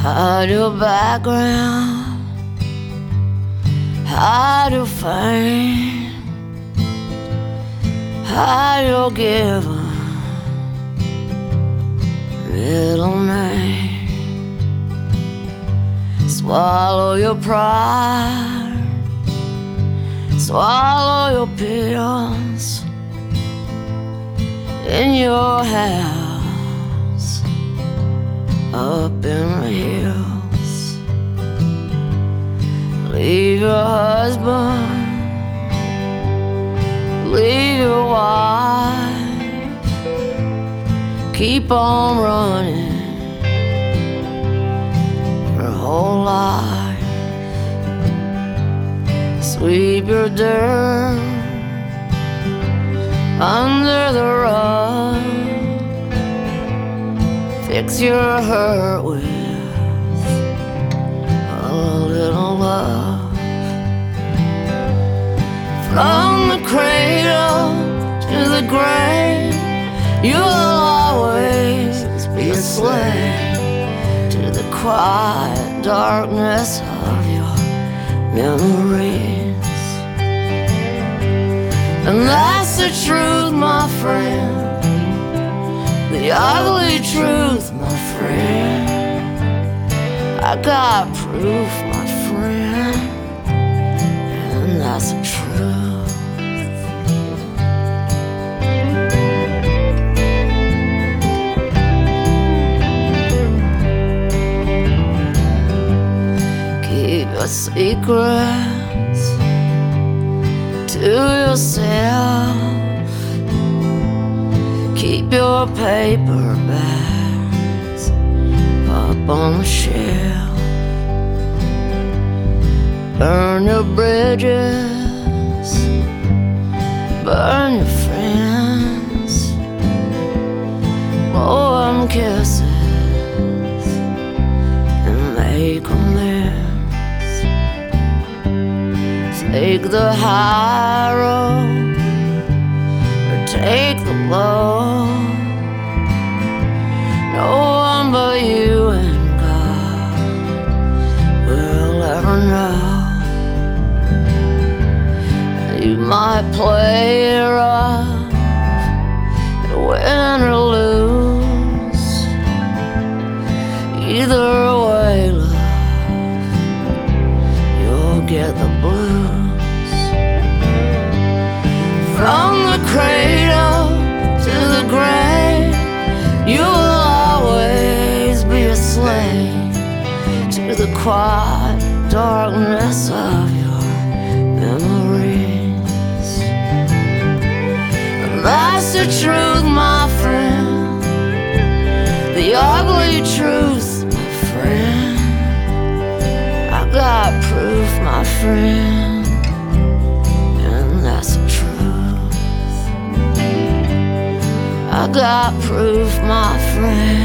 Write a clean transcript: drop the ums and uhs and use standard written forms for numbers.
Hide your background, hide your fame, hide your given middle name. Swallow your pride, swallow your pills in your house up in the hills. Leave your husband, leave your wife, keep on running your whole life. Sweep your dirt under the rug, fix your hurt with a little love. From the cradle to the grave, you'll always be a slave to the quiet darkness of your memories. And that's the truth, my friend, the ugly truth, my friend. I got proof, my friend, and that's the truth. Keep your secrets to yourself. Keep your paper bags up on the shelf. Burn your bridges, burn your friends, blow them kisses and make amends. Take the high road or take the low. No one but you and God will ever know. You might play it rough and win or lose. Either way, love, you'll get the blues. From the cradle to the grave, you'll always be a slave to the quiet darkness of your memories. And that's the truth, my friend, the ugly truth, my friend. I got proof, my friend, and that's the truth. I got proof, my friend.